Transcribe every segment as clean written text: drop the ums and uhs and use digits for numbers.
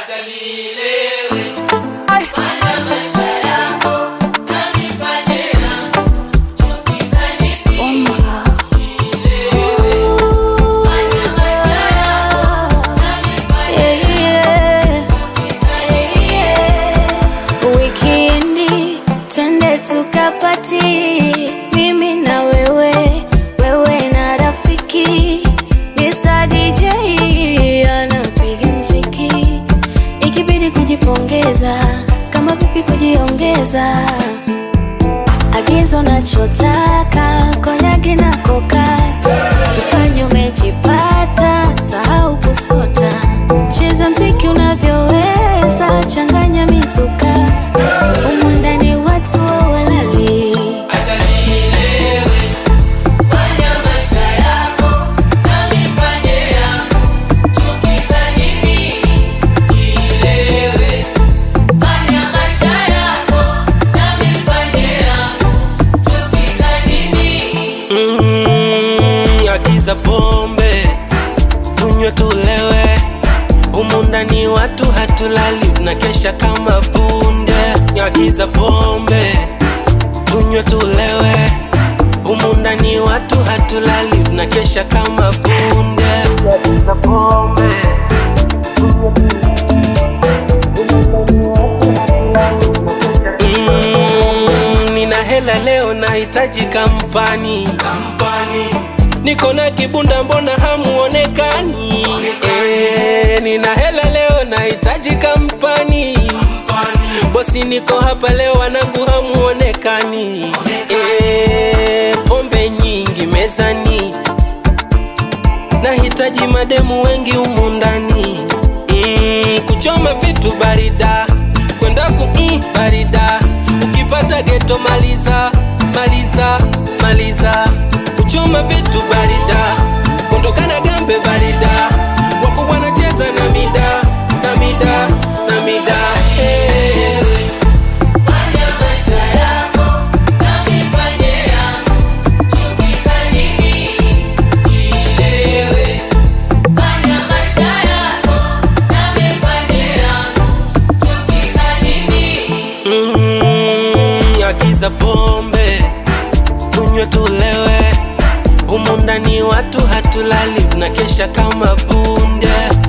acha nielewe. Fanya maisha yako na nifanye yangu. Chukiza nini? Nielewe. Fanya maisha yako na nifanye yangu. Chukiza nini? Wikendi twende tukapati, mimi na wewe, wewe na rafiki. Mr. DJ anapiga mziki, ikibidi kujipongeza, kama vipi kujiongeza. Agizo nachotaka, konyagi na koka, jifanye umejipata, sahau kusota. Cheza mziki unavyoweza, changanya mizuka, umu ndani watu walali. Acha nielewe. Fanya maisha yako na nifanye yangu. Chukiza nini? Nielewe. Fanya maisha yako na nifanye yangu. Chukiza nini? Agiza pombe, tunywe tulewe, humu ndani watu hatulali, tunakesha kama bunde. Agiza pombe, tunywe tulewe, humu ndani watu hatulali, tunakesha kama bunde. Agiza pombe, nina hela leo nahitaji kampani. Niko na kibunda mbona hamuonekani? Nina hela leo nahitaji kampani. Bosi niko hapa leo wanangu hamuonekani. Pombe nyingi mezani, nahitaji mademu wengi humu ndani. Kuchoma vitu barida, kwenda barida. Ukipata geto maliza, maliza, maliza. Kuchoma vitu barida, kondokana gambe barida. Wakubwa wanacheza na mida, na mida, na mida. Fanya maisha yako na nifanye yangu. Chukiza nini? Nielewe. Fanya maisha yako na nifanye yangu. Chukiza nini? Agiza pombe, tunywe tulewe, humu ndani watu hatulali, tunakesha kama bunde.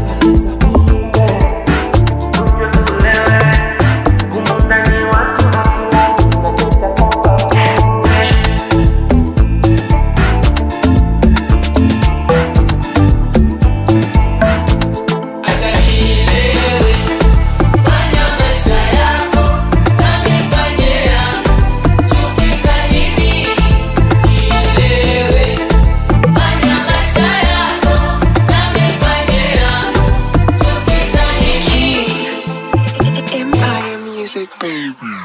Acha nielewe. Fanya maisha yako na nifanye yangu. Chukiza nini? Nielewe. Fanya maisha yako na nifanye yangu. Chukiza nini? Empire Music, baby.